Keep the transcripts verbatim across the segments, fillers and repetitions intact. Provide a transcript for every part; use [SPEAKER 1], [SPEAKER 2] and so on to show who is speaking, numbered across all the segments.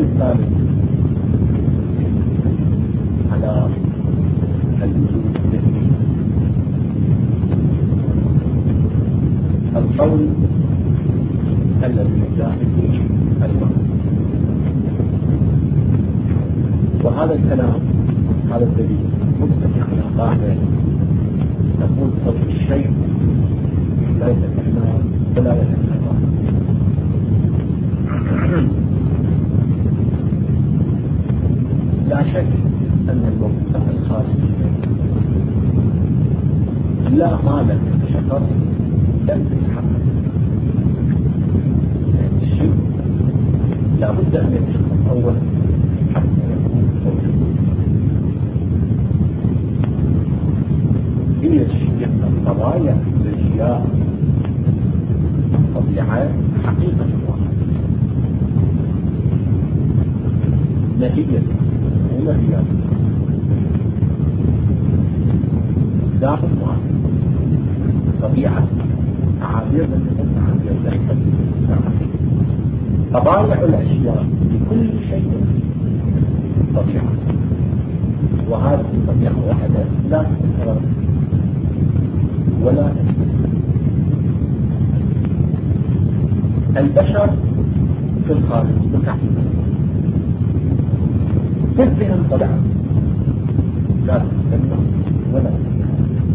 [SPEAKER 1] الثالث على الوجود الذهني القول الذي جاء فيه المعنى. وهذا الكلام هذا الدليل متفق على قاعدة تقول صوت الشيء لا يتكلم ولا يتكلم. لا شك أن الموجودات الخارجية لا مال تتشخص لم تتحقق، يعني الشيء لا بد أن يتشخص أولا حتى يكون موجود. هي الشيء القضايا الأشياء الطبيعة حقيقة واحدة نهية ونهية ذات واحد طبيعة تعابير من تعابير ذلك طبائع الأشياء لكل شيء طبيعة، وهذه الطبيعة واحدة لا تتكرر ولا تتكرر. البشر في الخارج متعددون كلهم طبيعة لا تتكلم ولا تتكلم.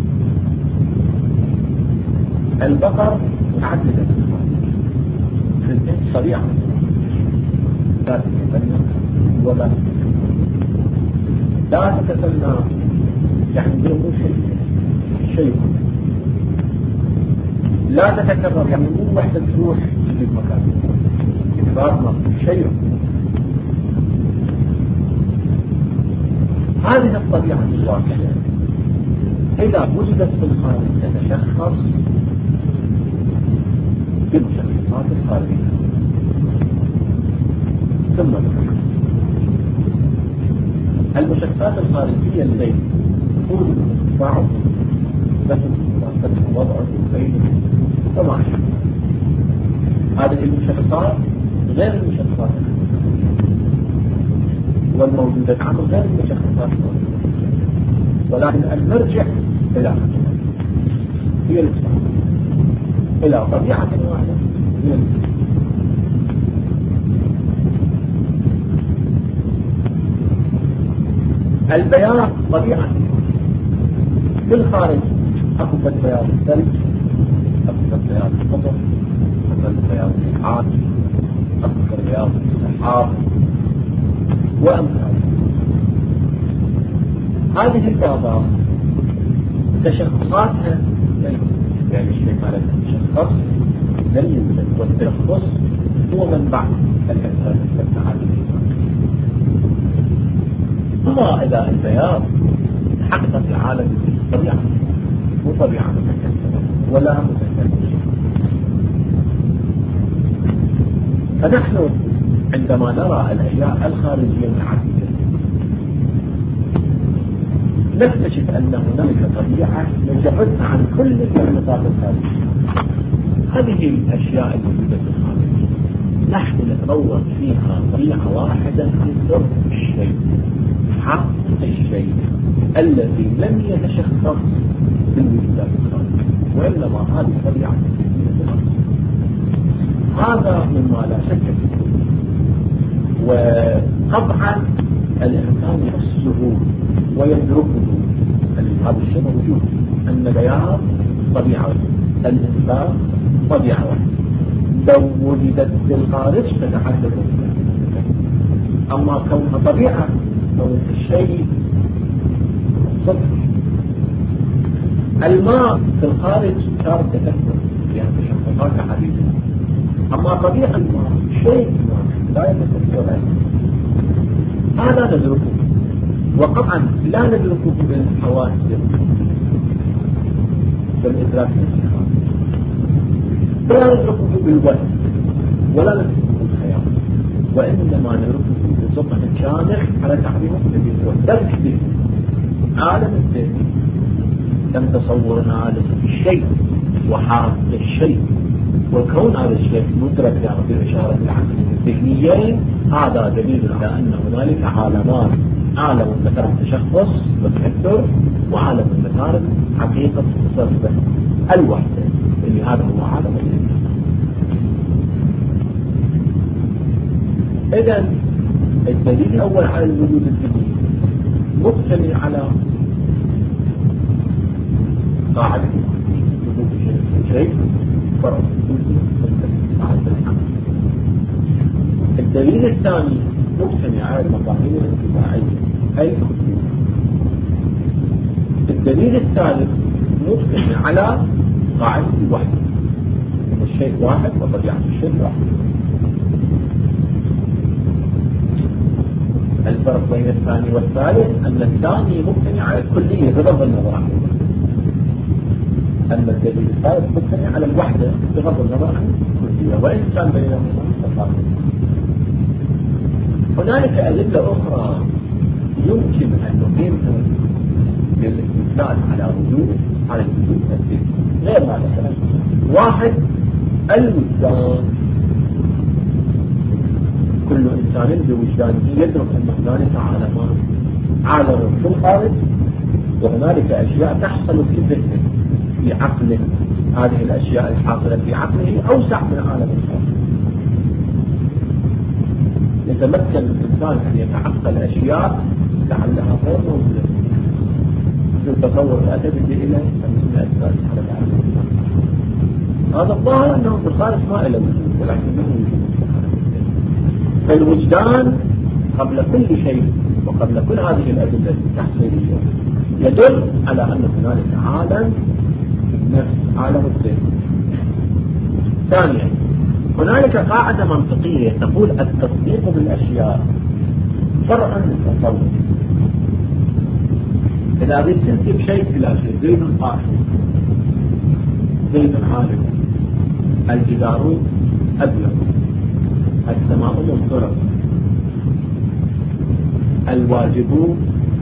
[SPEAKER 1] البقر متعددة في الخارج في الإنس طبيعة لا تتكلم ولا تتكلم. لا تتكلم يعني مو شيء شيء لا تتكرر يعني مو وحدة تروح في المكان إثباتنا شيء. هذه الطبيعة الواقعية إذا وجدت في الخارج تتشخص بالمشخصات الخارجية ثم المشخصات الخارجية التي تكون بعض لهم وضعه بينه ومعه. هذه المشخصات غير المشخصات والموجودة عنه غير المشخصات، ولكن المرجع إلى هي الإسلام إلى طبيعة واحدة هي الإسلام. البيان طبيعة في الخارج أقصد بيان الثلج، أقصد بيان القطر، أقصد بيان الإحاط، أقصد بيان السحاب وأمثال. هذه البياضات تشخصاتها يعني الشيء مالك تشخص لم يوجد، والتشخص هو منبع الأساس التعادل. أما إذا البياض حقق العالم طبيعة مو طبيعة متكلمة ولا متكلمة. فنحن عندما نرى الأشياء الخارجية المتعددة نكتشف أن هناك طبيعة ينجحد عن كل المخلوقات الخارجية. هذه الأشياء الموجودة في الخارج نحن نتطور فيها طبيعة واحدة في سر الشيء، حق الشيء الذي لم يتشخص بالوجودات الخارجية، وإنما هذه الطبيعة هذا مما لا شك فيه. وطبعا الإنسان يحسه ويدركه هذا الشيء موجود، أن البياض طبيعة الإنسان طبيعة واحدة لو وجدت في الخارج تتحدث. أما كونها طبيعة كون الشيء صدق. الماء في الخارج صار تكثر يعني تشخصات حديثة، أما طبيعة الماء شيء لا يتكثر. هذا ندركه، وطبعا لا ندركه بالحواس بالإدراك الانتخاب، ولا ندركه بالوهم، ولا ندركه بالخيال، وإنما ندركه بسطح شامخ على تعبيره الذي هو درك به عالم الذهن. تم تصورنا للشيء وحاصل الشيء وكون هذا الشيء مدرك يعني بالإشارة العقل ذهنيين هذا دليل على أن هنالك عالمان، عالم ذكر التشخص والتأثر، وعالم ذكر حقيقة التصرف الوحدة اللي هذا هو عالم الإنسان. إذن الدليل الأول على الوجود الذهني مبتني على قاعدة وجود شيء فرق. الدليل الثاني مبتني على المفاهيم الاتباعية أي الخصوصية. الدليل الثالث مبتني على قاعدة الوحدة، أن الشيء واحد وطبيعة الشيء واحد. الفرق بين الثاني والثالث أن الثاني مبتني على الكلية بغض النظر عن الوحدة، أما الدليل الثالث مبتني على الوحدة بغض النظر عن الكلية، وإن كان بينهما تفاصيل. هنالك أدلة أخرى يمكن أن نقيمها للاستدلال على وجود على الوجود الذهني غير ما ذكرنا. واحد، الوجدان. كل إنسان بوجدانه يدرك أن هنالك عالمان، عالم في الخارج وهنالك أشياء تحصل في ذهنه في عقله. هذه الأشياء الحاصلة في عقله أوسع من عالم الخارج. يتمكن الإنسان أن يتعقل أشياء لعلها غير موجودة في التصور لا تبدي إليه من أسباب على العالم. هذا الظاهر أنه في الخارج ما إلى وجود ولكن له وجود. فالوجدان قبل كل شيء وقبل كل هذه الأدلة التحصيلية يدل على أن هنالك عالم النفس، عالم الذهن. ثانيا، هنالك قاعدة منطقية تقول التصديق بالأشياء فرعا من التصور. إذا بتنسب شيء إلى شيء، زيد قائم، زيد عالم، الجدار أبيض، السماء ممطرة، الواجب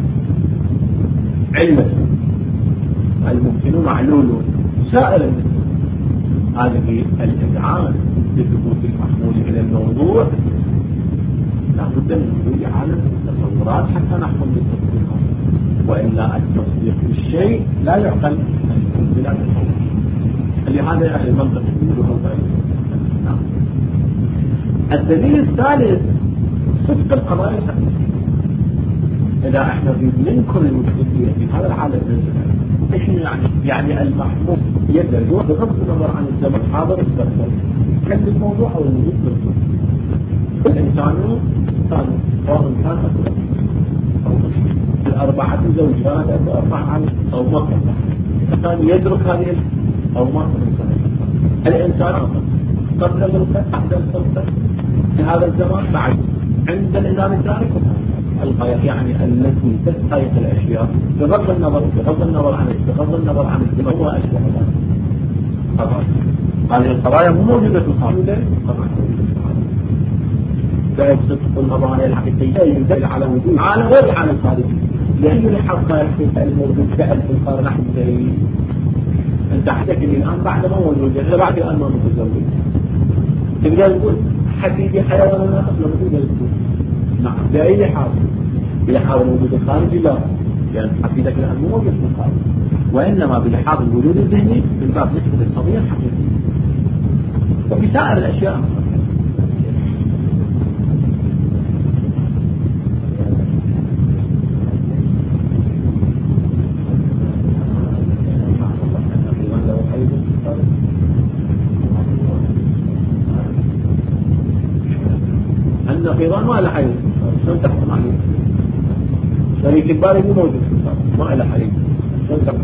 [SPEAKER 1] علة، الممكن معلول، سائر المثل. هذه الإذعان لثبوت المحمول إلى الموضوع لا بد من وجود عالم التصورات حتى نحكم بالتصديقات، وإلا التصديق بالشيء لا يعقل أن يكون بلا تصور. لهذا أهل المنطق يقولون نعم. الدليل الثالث صدق القضايا الحقيقية. إذا احنا ننكر الوجودية في هذا العالم ايش يعني؟ يعني المحمول يدرج بغض النظر عن الزمن الحاضر والمستقبل. كان الموضوع او الوجود بالضبط. الانسان كان سواء كان اكبر او طفل، الاربعه زوجات او اربعه او مطلق، الانسان يدرك هذه او ما الانسان قبل الخلق بعد الخلق في هذا الزمان بعد عند الانسان الثالث الغاية، يعني التي تستحق الأشياء بغض النظر بغض النظر عن بغض النظر عن الزمن وأشبه ذلك. هذه القضايا مو موجودة في الخارج، لا يصدق القضايا الحقيقية يدل على وجود عالم غير عالم خارجي. لأن الحقائق الموجود فعل في الخارج نحن زي أنت حدك الآن بعد ما موجود، إلا بعد الآن ما متزوج. تقدر تقول حبيبي حيوان ما قبل موجود. نعم، بأي حال؟ بلحاظ الوجود الخارجي لا، لأن حقيقة الآن مو موجود في الخارج، وإنما بلحاظ الوجود الذهني من باب نسبة القضية الحقيقية وبسائر الأشياء. النقيضان ما له حيز، شلون تحكم عليه؟ شريك الباري مو موجود في الخارج، ما له حيز، شلون تحكم؟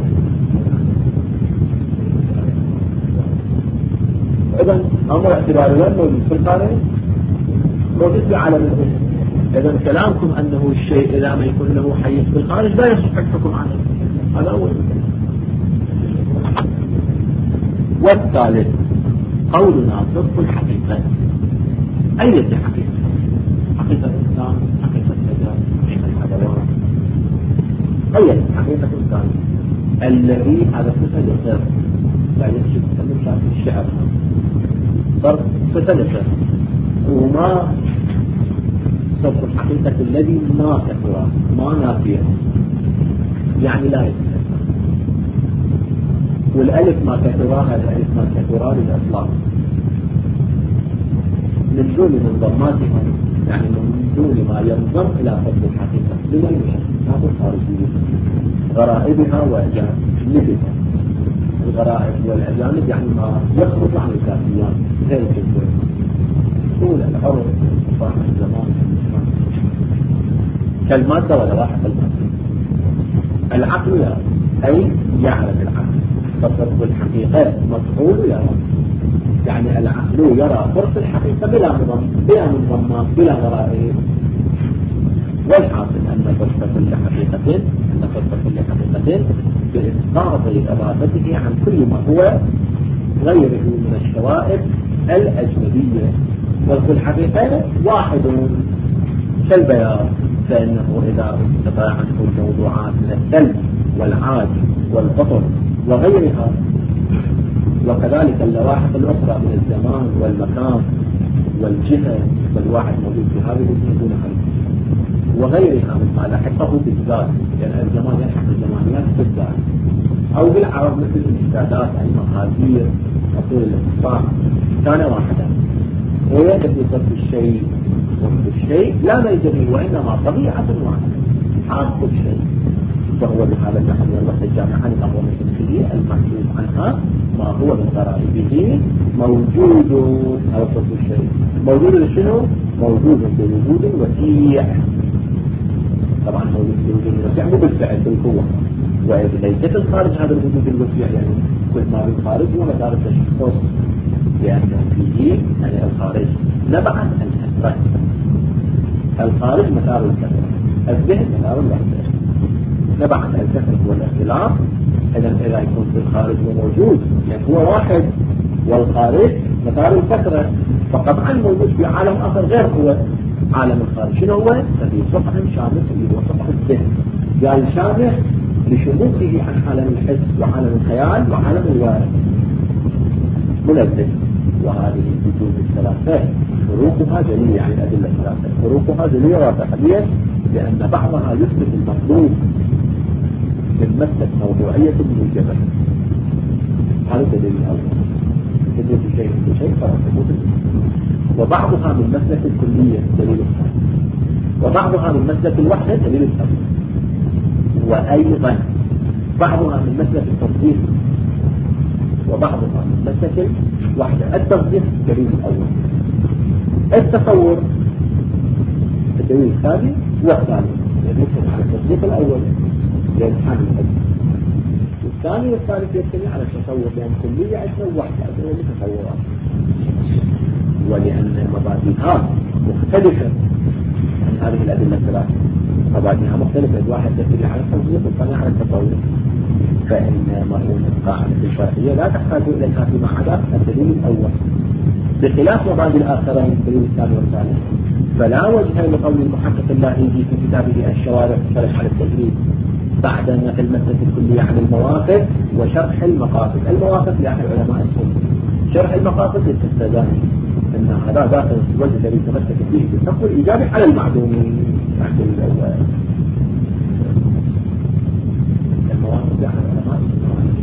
[SPEAKER 1] إذا أمر اعتباري وين موجود في الخارج؟ موجود في عالم الذهن. إذا كلامكم أنه الشيء إذا ما يكون له حيز في الخارج لا يصح الحكم عليه. هذا أول. والثالث قولنا صدق الحقيقة. أي حقيقة؟ حقيقة الإنسان، حقيقة الشجر، حقيقة الحيوان. أي حقيقة الإنسان الذي هذا صفة للغير لا يمكن أن يكون الشعر فرق صفة للغير. وما صدق الحقيقة الذي ما كثر ما نافية يعني لا يكثر، والألف ما كثرها الألف ما كثرها للأطلاق من دون منظماتها، يعني من دون ما ينظم إلى صدق الحقيقة بما يشبه الخارجية غرائبها وأجانبها. الغرائب والأجانب يعني ما يخرج عن الكافيان غير الكثير طول العرض صاحب الزمان كالمادة ولا واحد المادة. العقل أي يعرف العقل فصدق الحقيقة مفعول يرى، يعني العقل يرى فرص الحقيقة بلا منظم بلا منظمات بلا غرائب. والحاصل أن فرصة كل حقيقة أن فرصة كل حقيقة بإسقاط إرادته عن كل ما هو غيره من الشوائب الأجنبية. فرص الحقيقة واحد كالبياض، فإنه إذا استطاع عنه الموضوعات من السلب والعاد والبطن وغيرها، وكذلك اللواحق الأخرى من الزمان والمكان والجهة والواحد موجود في هذه الجهة دون هذه وغيرها مما لحقه بالذات، يعني الزمان يلحق الزمانيات بالذات، أو بالعرض مثل الإنشادات أي مقادير أصول الاختصار كان واحدا. ويجب صدق الشيء وصف الشيء لا ميزني وإنما طبيعة واحدة حاصل الشيء، فهو بهذا النحو والوحدة الجامعة للأقوام التمثيلية المحدود عنها ما هو من غرائبه موجود أو صدق الشيء موجود لشنو؟ موجود بوجود وسيع. طبعا موجود بوجود وسيع مو بالفعل بالقوة، وإذا ليست الخارج هذا الوجود الوسيع يعني كل ما بالخارج هو مدار التشخص، لأنه فيه يعني الخارج نبعث الكثرة، الخارج مسار الكثرة، الذهن مسار الوحدة. نبعث الكثرة والاختلاف، إذا إذا يكون في الخارج موجود يعني هو واحد والخارج مسار الكثرة، فقطعا موجود في عالم آخر غير هو عالم الخارج. شنو هو؟ ففي سطح شامخ اللي هو سطح الذهن، قال شامخ لشموخه عن عالم الحس وعالم الخيال وعالم الوارد من الذهن. وهذه الوجوه الثلاثة فروقها جلية، يعني الأدلة الثلاثة فروقها جلية واضحة، لأن بعضها يثبت المطلوب من مسلك موضوعية موجبة، هذا الدليل الأول تدريس شيء بشيء فرصه، وبعضها من مسلك الكلية دليل الثاني، وبعضها من مسلك الوحدة دليل الثالث، وأيضا بعضها من مسلك التصديق وبعضها من مسلك الوحدة. التصديق دليل الأول، التصور الدليل الثاني والثاني يدل على التصديق الأول لأن حامل الأول، والثاني والثالث يدل على التصور لأن كلية عشرة ووحدة عشرة متصورات، ولأن مبادئها مختلفة عن هذه الأدلة الثلاثة، مبادئها مختلفة، الواحد يدل على التصديق والثاني على التصور، فإن مرهون القاعدة الشرعية لا تحتاج إليها فيما عدا الدليل الأول، بخلاف مبادئ الآخرين الدليل الثاني والثالث. فلا وجه لقول المحقق اللاهيجي في كتابه الشوارع شرح على التجريد بعد نقل المسألة الكلية عن المواقف وشرح المقاصد. المواقف لأحد علماء السنة، شرح المقاصد للتستاذاني، أن هذا داخل الوجه الذي تمسك فيه بالحق والإجابة على المعلومين. المواقف لأحد علماء السنة.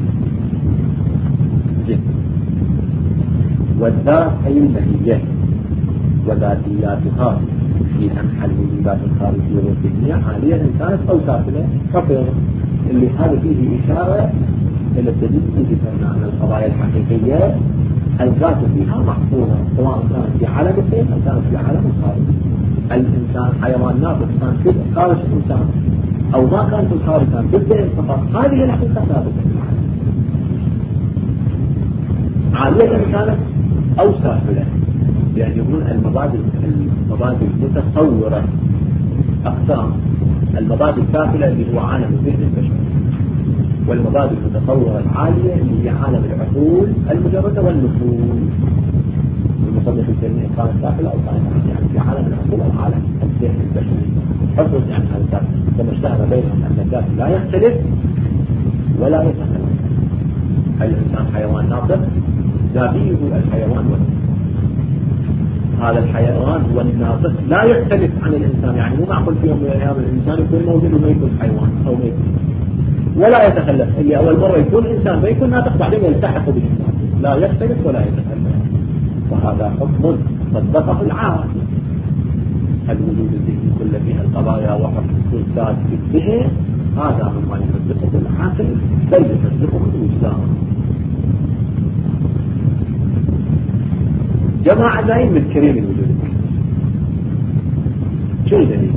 [SPEAKER 1] والذات أي المهية وذاتياتها في أنحى الوجودات الخارجية والذهنية عالية إن كانت أو سافلة كفر، اللي هذا فيه إشارة إلى الدليل الذي ذكرنا عن القضايا الحقيقية الذات فيها محفوظة سواء كانت في عالم الذهن أو كانت في عالم الخارج. الإنسان حيوان ناطق كان في خارج الإنسان أو ما كان في الخارج كان في الذهن فقط، هذه الحقيقة ثابتة عالية إن كانت أو سافلة، يعني يقولون المبادئ المبادئ المتصورة أقسام، المبادئ السافلة اللي هو عالم الذهن البشري، والمبادئ المتصورة العالية اللي هي عالم العقول المجردة والنفوذ. المصنف الكريم كانت سافلة أو كانت يعني في عالم العقول أو عالم الذهن البشري، حفظ يعني هذا الذات كما اشتهر بينهم أن الذات لا يختلف ولا يتخلف. الإنسان حيوان ناطق ذاتيه الحيوان والنفس، هذا الحيوان هو الناطق لا يختلف عن الإنسان، يعني مو معقول في يوم من الأيام الإنسان يكون موجود وما يكون حيوان أو ما يكون، ولا يتخلف. اللي أول مرة يكون إنسان ما يكون ناطق بعدين يلتحق بالإنسان، لا يختلف ولا يتخلف. وهذا حكم صدقه العاقل. الوجود الذهني كل فيها القضايا وحكم السلطات في الذهن، هذا مما يصدقه العاقل بل يصدقه الوجدان. جماعة دائما مذكرين الوجود. شو الدليل؟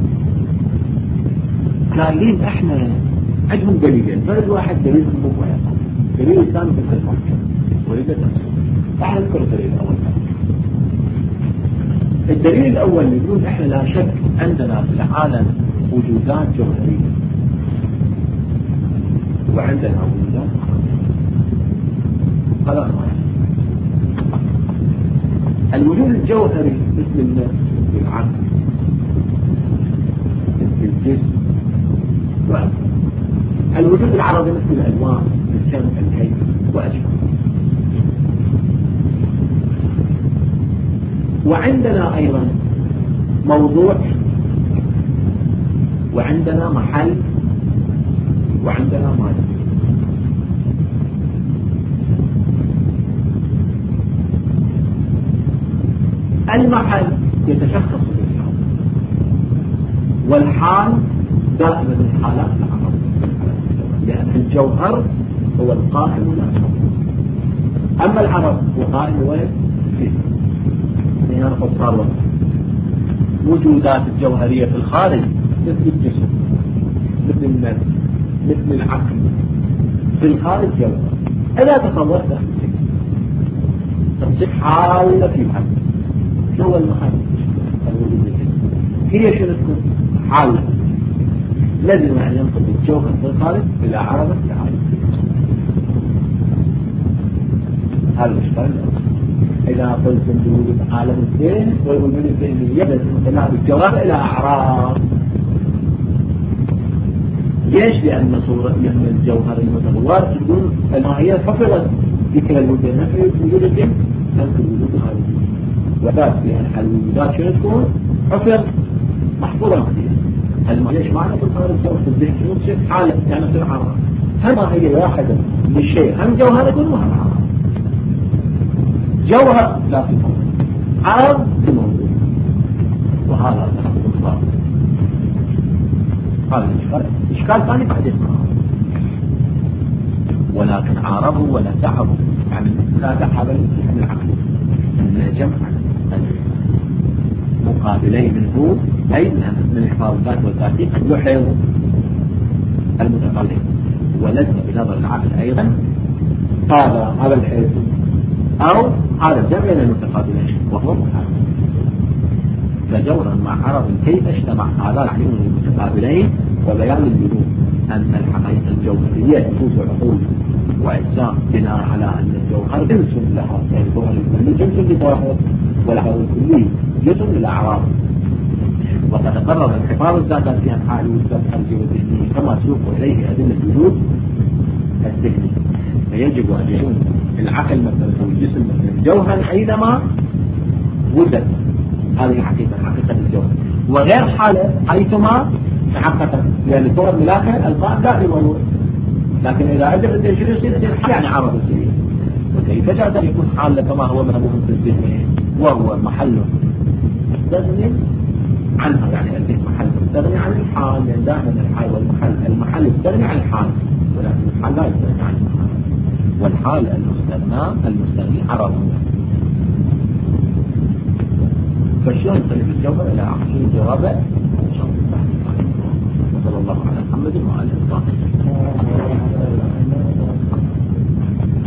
[SPEAKER 1] قالين احنا عندهم دليلين، فرد واحد دليل مو ويقع، دليل الثاني في المحكم وليس تفسير. احنا نذكر الدليل الاول. الدليل الاول يقول احنا لا شك عندنا في العالم وجودات جوهريه وعندنا وجودات هذا ما الوجود الجوهري مثل النفس والعقل مثل الجسم والعقل. الوجود العرضي مثل الالوان الشمس الهيئه واشبه. وعندنا ايضا موضوع وعندنا محل وعندنا مادة. المحل يتشخص بالحال، والحال دائما من حالات العرض، لأن الجوهر هو القائم لا يصح. أما العرض هو قائم وين؟ فيه. هنا صار وقت وجودات الجوهرية في الخارج مثل الجسم مثل النفس مثل العقل، في الخارج جوهر. إذا تصورت تصير حالة في محل. شو هو المحل؟ الوجود الجسم هي شنو تكون؟ حالة لازم أن ينقل الجوهر في الخارج إلى عرضة العالم. هذا الإشكال. إذا قلت بوجود عالم الذهن والوجود الذهني يبدأ انتقال الجوهر إلى أعراض. ليش؟ لأن صورة من الجوهر المتغير تكون الماهية حفظت ذكر الوجود النفسي وجود الذهن تنقل الوجود الخارجي، وذلك لأن الوجودات شنو تكون؟ حفظ محفوظة فيها. ليش معنى في الخارج جوهر في الذهن شنو تصير حالة يعني تصير عرض. هم هي واحدة للشيء، هم جوهر يكون وهم عرض. جوهر لا في عرض موجود، وهذا تحقق الله. هذا الإشكال. إشكال ثاني بعد اسمه ولكن عارضه ولا تعبه، يعني لا تعب من العقل أن جمع مقابلين منه أي من الحفاظات والتعتيق يحيط المتقابلين، ولزم بنظر العقل أيضا هذا هذا الحيث أو هذا الجمع بين المتقابلين وهو محال. فجورا مع عرض كيف اجتمع هذا العلم المتقابلين وبيان الوجود أن الحقيقة الجوهرية تفوت عقول وأجسام بناء على أن الجوهر جنس لها، يعني الجوهر الكلي جنس للظواهر والعرض الكلي جسم للأعراض. وقد قرر انحفاظ الذاتات في أنحاء الوجود الخارجي والذهني كما تسوق إليه أدلة الوجود الذهني. فيجب أن يكون العقل مثلا أو الجسم مثلا الجوهر أينما وجد. هذه حقيقة حقيقة الجوهر، وغير حالة حيثما تحققت، لأن صور ملاكة القائم لا في موضوع. لكن إذا أجب التشريع يصير يصير يعني عرض السريع. وكيف جاء أن يكون حالة كما هو مهموم في الذهن وهو محل مستغني عنها، يعني الذهن محل مستغني عن الحال، لأن دائما الحال والمحل المحل يستغني عن الحال ولكن الحال لا يستغني عن الحال، والحال المستغنى المستغني عرضه. فالشيء يختلف الجوهر إلى عقل الجواب إن شاء الله. وصلى الله على محمد وعلى آله وصحبه.